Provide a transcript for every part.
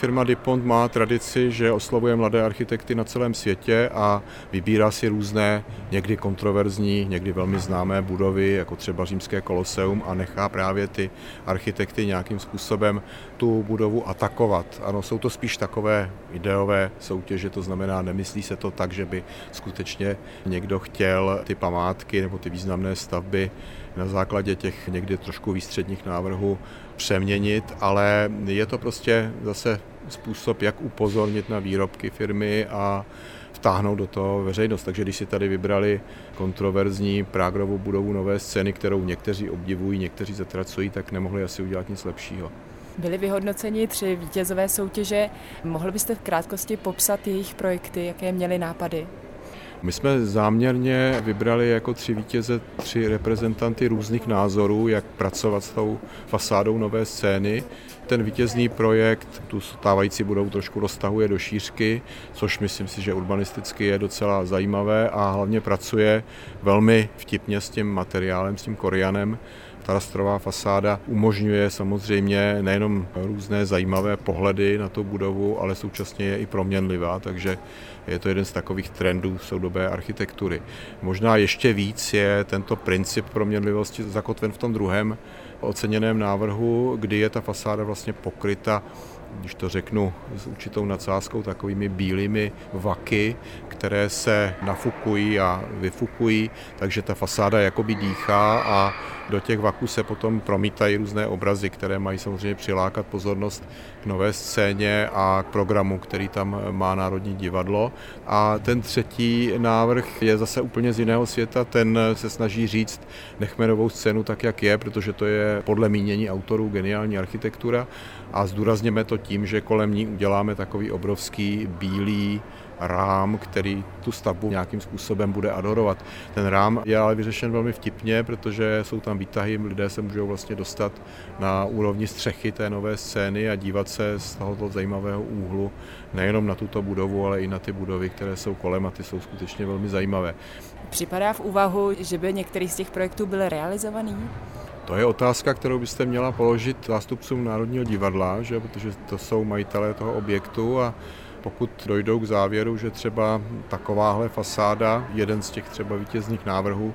firma DuPont má tradici, že oslovuje mladé architekty na celém světě a vybírá si různé, někdy kontroverzní, někdy velmi známé budovy, jako třeba Římské koloseum, a nechá právě ty architekty nějakým způsobem tu budovu atakovat. Ano, jsou to spíš takové ideové soutěže, to znamená, nemyslí se to tak, že by skutečně někdo chtěl ty památky nebo ty významné stavby na základě těch někdy trošku výstředních návrhů přeměnit, ale je to prostě zase způsob, jak upozornit na výrobky firmy a vtáhnout do toho veřejnost. Takže když si tady vybrali kontroverzní Pragerovu budovu Nové scény, kterou někteří obdivují, někteří zatracují, tak nemohli asi udělat nic lepšího. Byli vyhodnoceni 3 vítězové soutěže. Mohl byste v krátkosti popsat jejich projekty, jaké měli nápady? My jsme záměrně vybrali jako 3 vítěze 3 reprezentanty různých názorů, jak pracovat s tou fasádou Nové scény. Ten vítězný projekt tu stávající budovu trošku roztahuje do šířky, což myslím si, že urbanisticky je docela zajímavé a hlavně pracuje velmi vtipně s tím materiálem, s tím korianem. Ta rastrová fasáda umožňuje samozřejmě nejenom různé zajímavé pohledy na tu budovu, ale současně je i proměnlivá, takže je to jeden z takových trendů soudobé architektury. Možná ještě víc je tento princip proměnlivosti zakotven v tom druhém oceněném návrhu, kdy je ta fasáda vlastně pokryta, když to řeknu s určitou nadsázkou, takovými bílými vaky, které se nafukují a vyfukují, takže ta fasáda jakoby dýchá a do těch vaků se potom promítají různé obrazy, které mají samozřejmě přilákat pozornost k Nové scéně a k programu, který tam má Národní divadlo. A ten třetí návrh je zase úplně z jiného světa, ten se snaží říct, nechme Novou scénu tak, jak je, protože to je podle mínění autorů geniální architektura a zdůrazněme to tím, že kolem ní uděláme takový obrovský bílý rám, který tu stavbu nějakým způsobem bude adorovat. Ten rám je ale vyřešen velmi vtipně, protože jsou tam výtahy, lidé se můžou vlastně dostat na úrovni střechy té Nové scény a dívat se z tohoto zajímavého úhlu nejenom na tuto budovu, ale i na ty budovy, které jsou kolem a ty jsou skutečně velmi zajímavé. Připadá v úvahu, že by některý z těch projektů byl realizovaný? To je otázka, kterou byste měla položit zástupcům Národního divadla, že? Protože to jsou majitelé toho objektu a pokud dojdou k závěru, že třeba takováhle fasáda, jeden z těch třeba vítězných návrhů,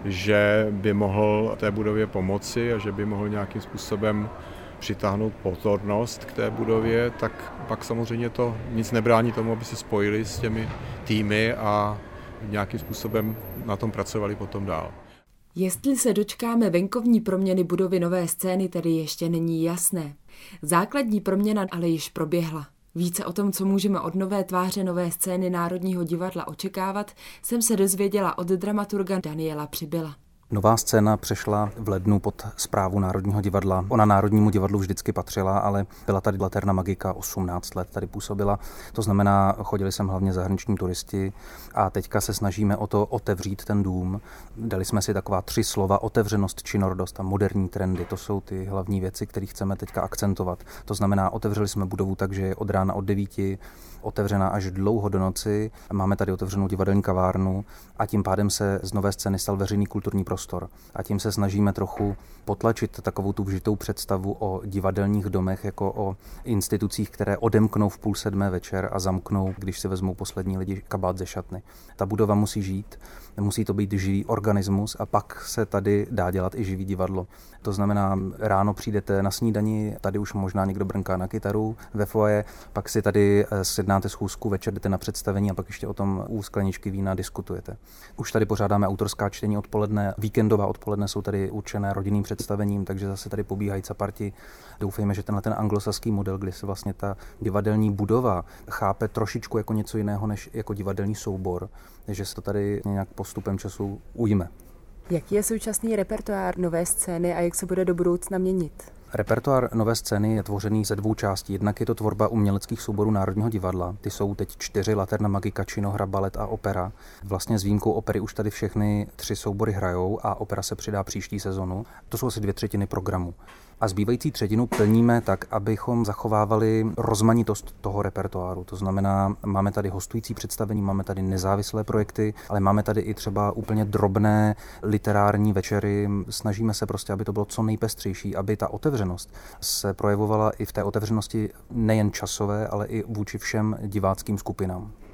že by mohl té budově pomoci a že by mohl nějakým způsobem přitáhnout pozornost k té budově, tak pak samozřejmě to nic nebrání tomu, aby se spojili s těmi týmy a nějakým způsobem na tom pracovali potom dál. Jestli se dočkáme venkovní proměny budovy Nové scény, tedy ještě není jasné. Základní proměna ale již proběhla. Více o tom, co můžeme od nové tváře Nové scény Národního divadla očekávat, jsem se dozvěděla od dramaturga Daniela Přibyla. Nová scéna přešla v lednu pod správu Národního divadla. Ona Národnímu divadlu vždycky patřila, ale byla tady Laterna Magika, 18 let tady působila. To znamená, chodili sem hlavně zahraniční turisti a teďka se snažíme o to otevřít ten dům. Dali jsme si taková 3 slova: otevřenost, činorodost a moderní trendy. To jsou ty hlavní věci, které chceme teďka akcentovat. To znamená, otevřeli jsme budovu tak, že je od rána od 9 otevřená až dlouho do noci. Máme tady otevřenou divadelní kavárnu a tím pádem se z Nové scény stal veřejný kulturní prostor. A tím se snažíme trochu potlačit takovou tu vžitou představu o divadelních domech jako o institucích, které odemknou v 6:30 večer a zamknou, když si vezmou poslední lidi kabát ze šatny. Ta budova musí žít, musí to být živý organismus a pak se tady dá dělat i živý divadlo. To znamená, ráno přijdete na snídani, tady už možná někdo brnká na kytaru ve foyer, pak si tady sjednáte schůzku, večer jdete na představení a pak ještě o tom u skleničky vína diskutujete. Už tady pořádáme autorská čtení odpoledne, víkendová odpoledne jsou tady určené rodinným představením, takže zase tady pobíhají caparti. Doufejme, že ten anglosaský model, kdy se vlastně ta divadelní budova chápe trošičku jako něco jiného než jako divadelní soubor, že se to tady nějak postupem času ujme. Jaký je současný repertoár Nové scény a jak se bude do budoucna měnit? Repertoár Nové scény je tvořený ze 2 částí. Jednak je to tvorba uměleckých souborů Národního divadla. Ty jsou teď 4: Laterna Magika, činohra, balet a opera. Vlastně s výjimkou opery už tady všechny 3 soubory hrajou a opera se přidá příští sezonu. To jsou asi 2/3 programu. A zbývající třetinu plníme tak, abychom zachovávali rozmanitost toho repertoáru. To znamená, máme tady hostující představení, máme tady nezávislé projekty, ale máme tady i třeba úplně drobné literární večery. Snažíme se prostě, aby to bylo co nejpestřejší, aby ta otevřenost se projevovala i v té otevřenosti nejen časové, ale i vůči všem diváckým skupinám.